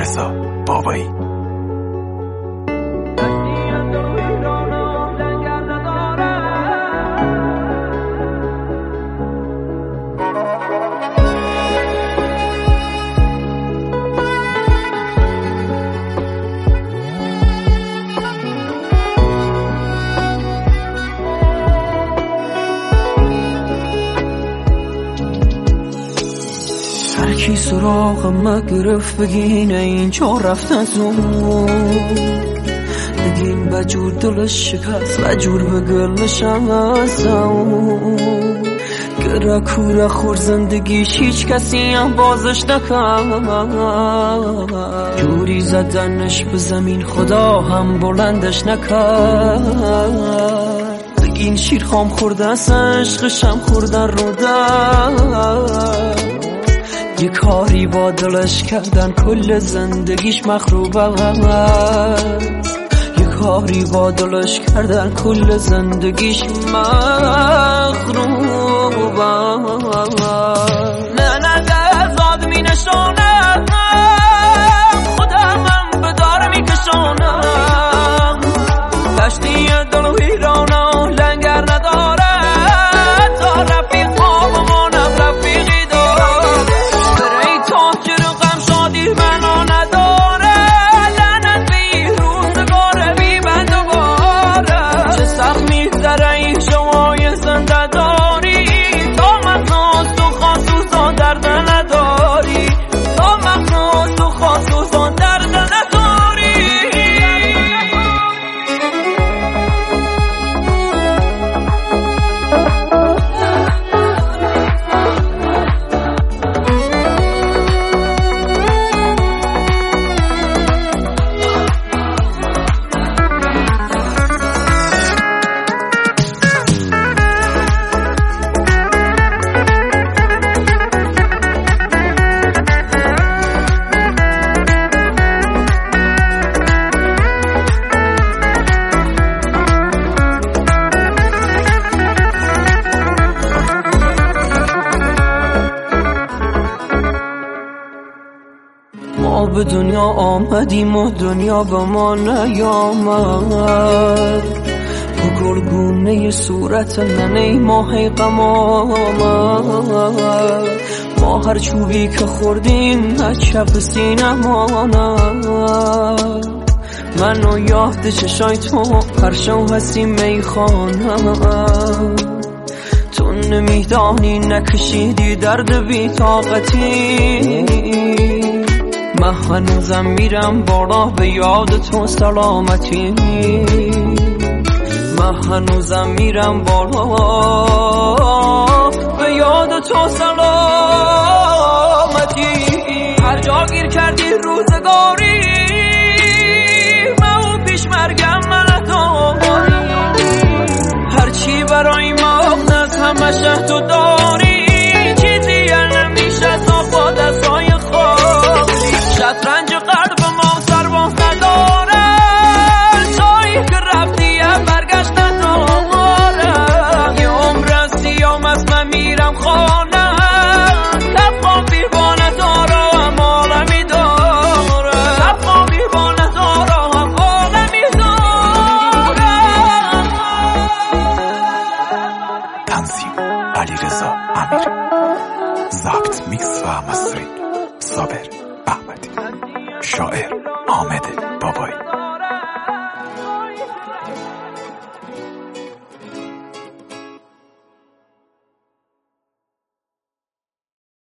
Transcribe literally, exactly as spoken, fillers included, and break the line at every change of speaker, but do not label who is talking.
علیرضا بابایی.
هرکی سراغم گرفت بگین اینجا رفت از اون، بگین بجور دلش شکست بجور به گلشم از اون، گره کوره خور زندگیش هیچ کسی هم بازش نکرد، جوری زدنش به زمین خدا هم بلندش نکرد، بگین شیر خام خورده از عشقشم خوردن رو در، یه کاری با دلش کردن کل زندگیش مخروب است، یه کاری با دلش کردن کل زندگیش مخروب است. نه نه دزاد می نشانم خودم هم به دار می کشانم، دشتی دل و ویرانم لنگر نداره تا رفیق آمانم رفیقی داره، منو نداره لعنت بی روزگاره بی بند و باره، چه سخت میگذره این شمای زنده داری، تا مخناس تو خاصوزان درد نداری، تا مخناس تو خاصوزان درد نداری. ما به دنیا آمدیم و دنیا به ما نیامد، با گلگونه صورت ننه ماه غم آمد، ما هر چوبی که خوردیم از چپ سینم آمد، منو یاد چشای تو پرشم هستی میخانم، تو نمیدانی نکشیدی درد بی طاقتی، من هنوزم میرم بالا به یاد تو سلامتی، من هنوزم میرم بالا به یاد تو سلامتی، هر جا گیر کردی روزگاری من پیش مرگم من داری، هرچی برای مغنت همه شهد و داری، چیزی نمیشه تا با دستای خالی، شطرنج قلب ما سرباز نداره، جایی که رفتی برگشت نداره، یه عمر از سیام از من میرم خانه، لبخوام بیوانه داره هم عالمی داره، لبخوام بیوانه داره هم عالمی داره.
تنظیم علیرضا امیر، ضبط میکس و مسترینگ صابر احمدی، شاعر حامد